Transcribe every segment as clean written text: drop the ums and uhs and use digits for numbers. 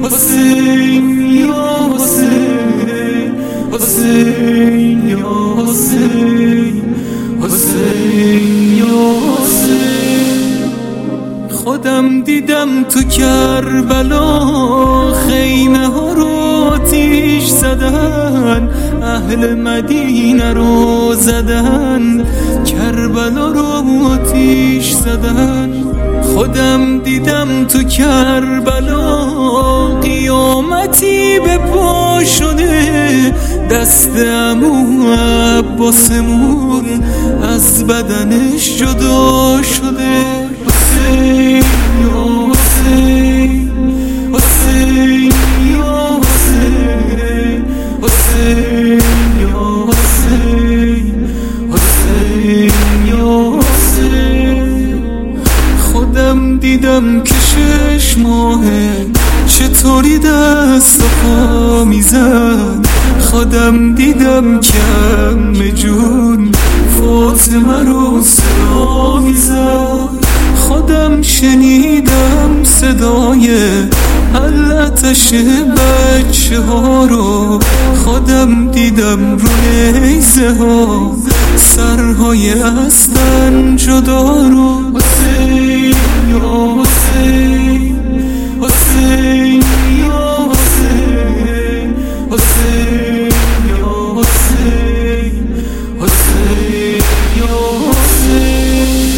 حسین یا حسین، حسین یا حسین، حسین یا حسین. خودم دیدم تو کربلا خیمه ها رو آتیش زدن، اهل مدینه رو زدن، کربلا رو آتیش زدن. خودم دیدم تو کربلا قیامتی به پا شده، دست عمو عباسمون از بدنش جدا شده. حسین یا حسین، حسین یا حسین، حسین یا حسین، حسین یا حسین. خودم دیدم که 6 ماهه چطوری دست و پا میزد، خودم دیدم که عمه جون فاطمه رو صدا میزد، خودم شنیدم صدای الاتش بچه ها رو، خودم دیدم رو نیزه ها سرهای اسبن جدا رو. حسین یا حسین، حسین یا حسین، حسین یا حسین، حسین یا حسین.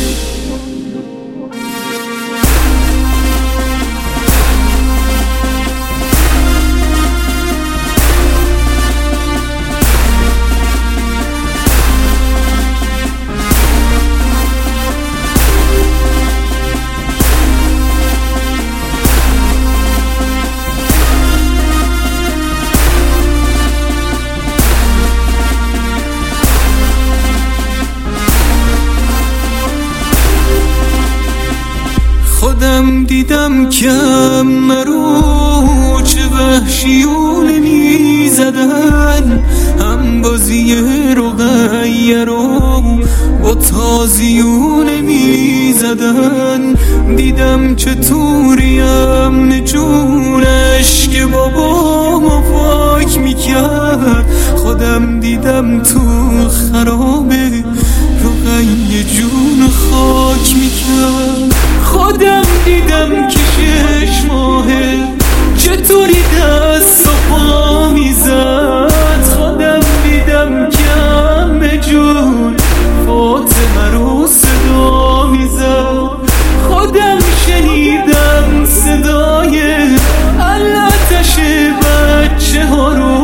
خودم دیدم که عمه رو چه وحشیونه میزدن، هم بازی رقیه رو با تازیونه میزدن. دیدم چطوری امن جونش که بابامو پاک میکرد، خودم دیدم تو خرابه رقیه جون خاک میکرد. خودم دیدم که 6 ماهه چطوری دست و پا میزد، خودم دیدم که عمه جون فاطمه رو صدا میزد، خودم شنیدم صدای الاتش بچه ها رو،